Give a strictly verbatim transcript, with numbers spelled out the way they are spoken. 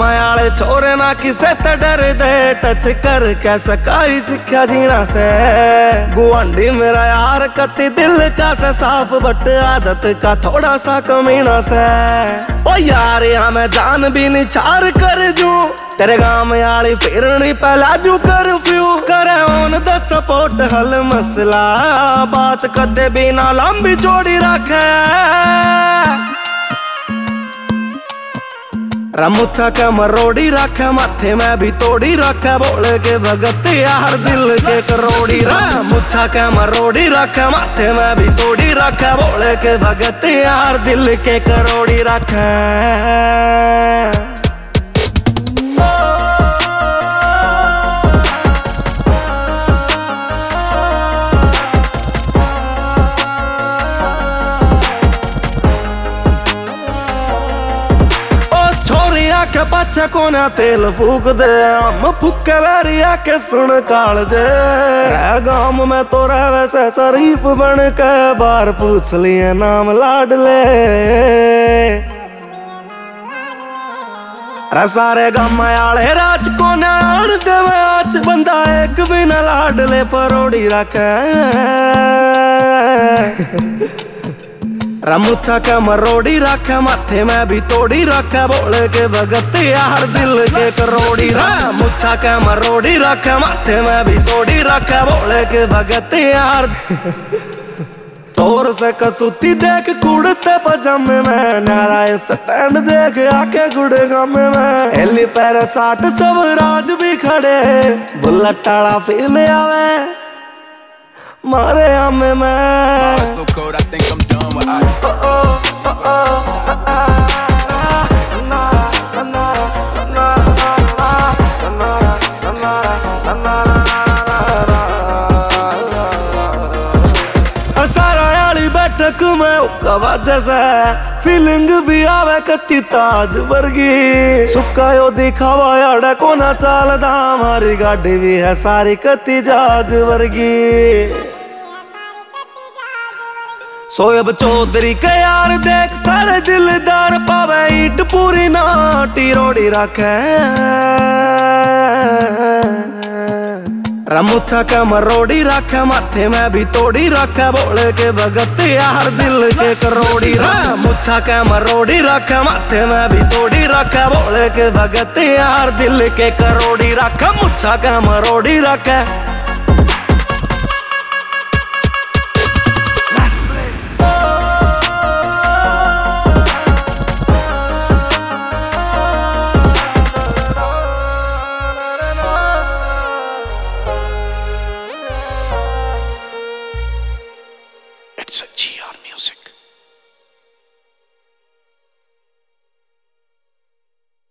आले छोरे ना किसे ते डर दे, टच कर कै सकाई सिक्ख्या जीना से। गुआंढी मेरा यार कति दिल का से साफ, बट आदत का थोड़ा सा कमीना से। ओ यार यहाँ मैं जान भी निछार कर जू, तेरे गाँव में आली फिरनी पहला जू कर्फ्यू करे ऑन द सपोर्ट हल मसला। बात कदे बिना लंबी चौड़ी रखे, रमुच्छा के मरोड़ी रखे माथे में भी तोड़ी रखे। बोल के भगत यार दिल के करोड़ी, रमुच्छा के मरोड़ी रखे माथे में भी तोड़ी रखे। बोल के भगत यार दिल के करोड़ी रखे। के पाछे कोने तेल फूक दे, हम फूके बैरिया के सुन काल जे। गाँव में तो रह वैसे शरीफ बन के, बार पूछ लिए नाम लाडले। रे सारे गाँव आले राज कोने आन देवे आज, बंदा एक बिना लाडले परोड़ी रखे। रमुच्छा के मरोड़ी रखे माथे में भी तोड़ी रखे। बोल के भगत यार दिल के करोड़ी, रमुच्छा के मरोड़ी रखे माथे में भी तोड़ी रखे। बोल के भगत यार तोर से कसूती देख कुड़ते पजामे में, नाराय स्टैंड देख आके गुड़गाम में। हेली पैर साठ सब राज भी खड़े, बुलेट टाला फील आवे मारे आमे में। So cold, I think I'm done with I. सारा याली बैठक में उका जैसा फीलिंग भी आवे कत्ती ताज वर्गी। सुक्का यो दिखावा याड़ा कोना चालदा, हमारी गाड़ी भी है सारी कत्ती जहाज वर्गी। सोएब चौधरी के यार देख सारे दिलदार, पावे ईट पूरी नाटी रोड़ी रखे। रमुच्छा के मरोड़ी रखे माथे में भी तोड़ी रखे। बोल के भगत यार दिल के करोड़ी, रमुच्छा के मरोड़ी रखे माथे में भी तोड़ी रखे। बोल के भगत यार दिल के करोड़ी रखे, मुच्छा के मरोड़ी रखे। It's a G R music.